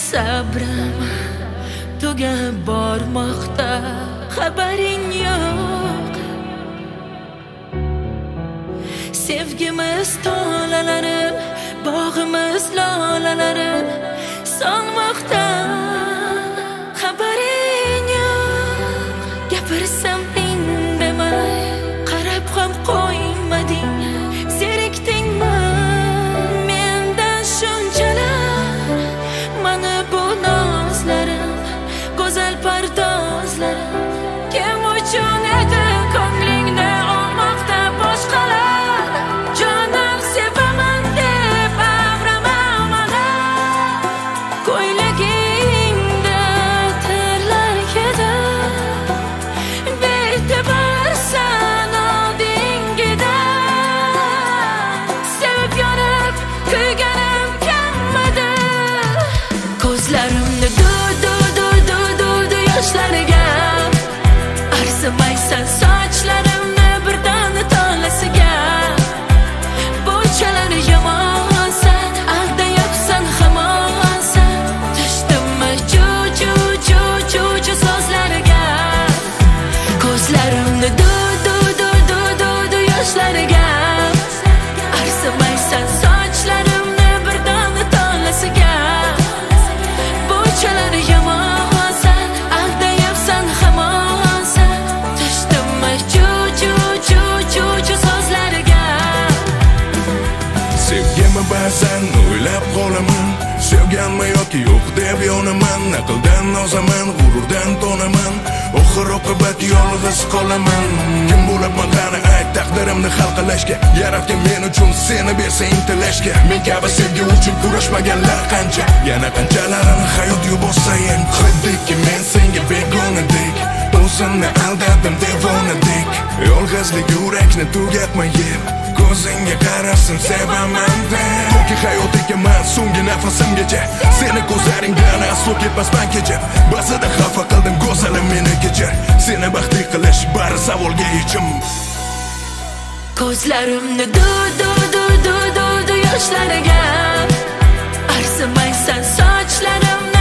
Sabrim tugab bormoqda, xabaring yo'q. Sevgimiz tolalari, bog'imiz lolalari solmoqda, xabaring yo'q. Gapirsam indamay, qarab ham qo'ymading. Zerikdingmi mendan shunchalar? Mana bu nozlarim, go'zal pardozlarim kim uchun edi ko'nglingni olmoqda boshqalar? Jonim sevaman deb ag'ramalar, ko'ylagingda terlar edi, be'tiborsan oldingida. Sevib yonib kuyganim kammidi, ko'zlarimni yoshlarga arzimaysan, sochlarimni birdan tolasiga. Bunchalar yomonsan, aldayapsan hamonsan, tishdimmi ju so'zlarga. Ko'zlarimni yoshlarga arzimaysan, sochlarimni birdan tolasiga. Bunchalar yomonsan, aldayapsan hamonsan, tishdimmi ju so'zlarga. Sevgimi ba'zan o'ylab qolaman, sevganmi yoki yo'q deb yonaman. Aqldan ozaman, g'ururdan tonaman, oxir oqibat yolg'iz qolaman. Kim bo'libman qani ayt taqdirimni hal qilishga, yaratgan men uchun seni bersa intilishga. Men kabi sevgi uchun kurashmaganlar qancha, yana qancalarini hayot yuborsayin. Xiddiki men senga begonadek, o'zimni aldadim devonadek. Yolg'izlik yurakni tugatmayib, ko'zingga qarasam sevaman deb. Toki hayot ekaman so'nggi nafasimgacha, seni ko'zlaringdan aslo ketmasman kechib. Ba'zida xafa qildim go'zalim, meni kechir. Seni baxtli qilish bari savolga yechim. Ko'zlarimni yoshlarga arzimaysan, sochlarimni